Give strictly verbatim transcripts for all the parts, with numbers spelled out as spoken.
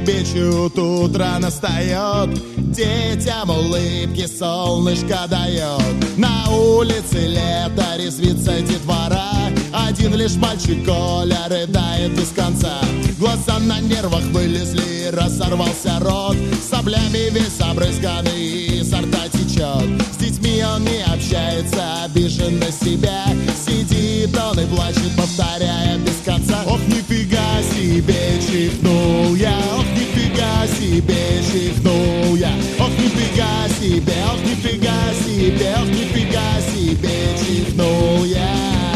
щебечут, утро настает, детям улыбки солнышко дает. На улице лето, резвится детвора, один лишь мальчик Коля рыдает без конца. Глаза на нервах вылезли, разорвался рот, соплями весь обрызганный, изо рта течет. С детьми он не общается, обижен на себя, сидит он и плачет, повторяя без конца. Ох, нифига себе, чихнул я, ох, нифига себе, чихнул я, ох, нифига себе, ох, нифига себе, ох, нифига себе, чихнул я.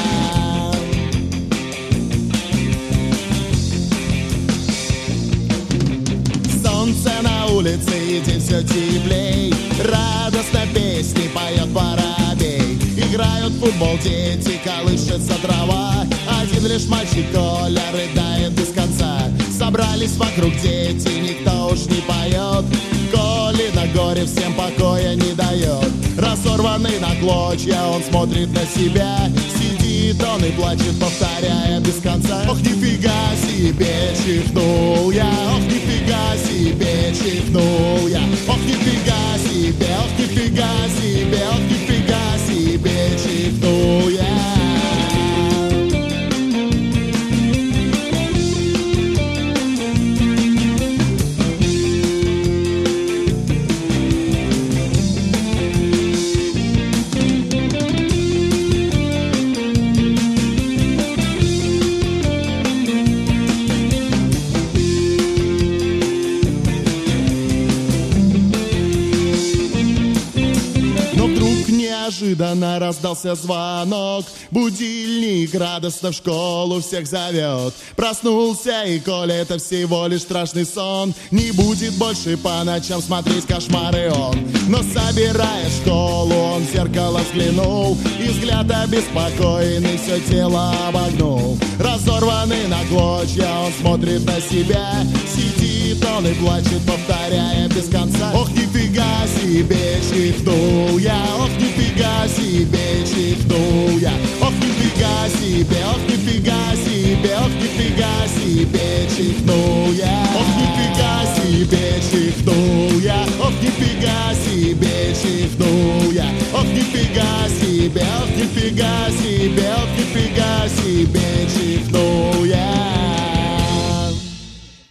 Солнце на улице, и день все теплей, радостно песни поет воробей. Играют в футбол дети, колышется трава, один лишь мальчик Коля рыдает без конца. Собрались вокруг дети, никто уж не поет, Коли на горе всем покоя не дает. Разорванный на клочья, он смотрит на себя, сидит он и плачет, повторяя без конца. Ох, нифига себе, чихнул я, ох, нифига себе, чихнул я, ох, нифига себе, ох, нифига себе, ох, нифига себе, чихнул я. Неожиданно раздался звонок, будильник радостно в школу всех зовет. Проснулся и Коля, это всего лишь страшный сон, не будет больше по ночам смотреть кошмары он. Но собирая школу, он в зеркало взглянул, и взгляд обеспокоенный все тело обогнул. Разорванный на клочья, он смотрит на себя, сидит он и плачет, повторяя без конца. Ох, нифига себе, чихнул я,